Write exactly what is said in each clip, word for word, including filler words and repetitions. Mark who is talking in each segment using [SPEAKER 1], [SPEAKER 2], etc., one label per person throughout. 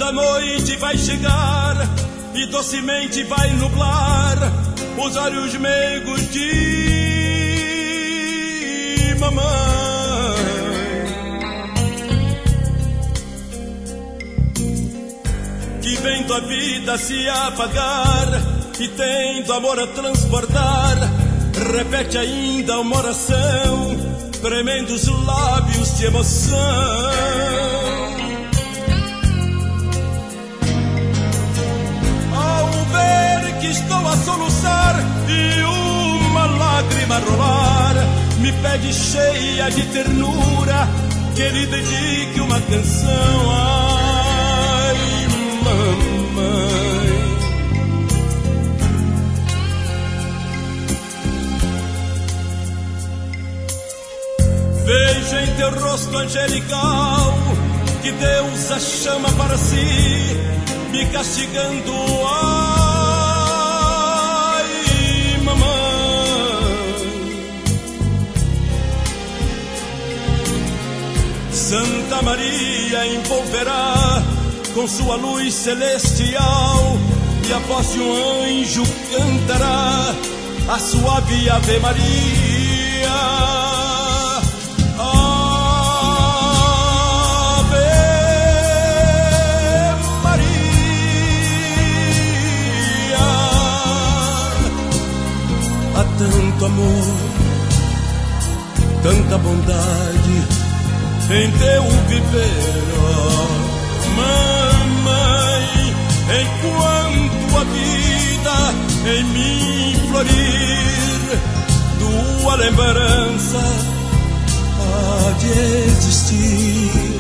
[SPEAKER 1] a noite vai chegar e docemente vai nublar os olhos meigos de mamãe. Que vendo a vida se apagar e tendo amor a transportar, repete ainda uma oração, tremendo os lábios de emoção. Que estou a soluçar e uma lágrima rolar, me pede cheia de ternura que lhe dedique uma canção. Ai, mamãe. Vejo em teu rosto angelical que Deus a chama para si, me castigando. Santa Maria envolverá com sua luz celestial, e a voz de um anjo cantará a suave Ave Maria. Ave Maria. Há tanto amor, tanta bondade em teu viver, oh, mamãe, enquanto a vida em mim florir, tua lembrança pode existir.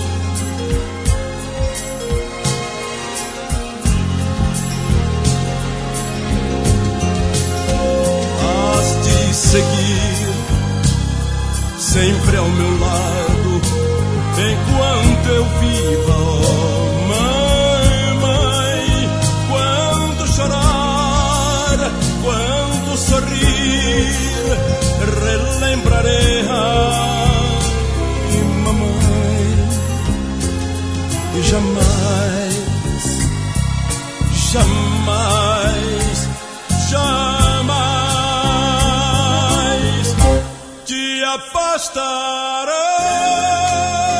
[SPEAKER 1] Has de seguir sempre ao meu lado, enquanto eu viva, oh mamãe. Quando chorar, quando sorrir, relembrarei, ai, mamãe. E jamais, jamais, jamais te afastarei.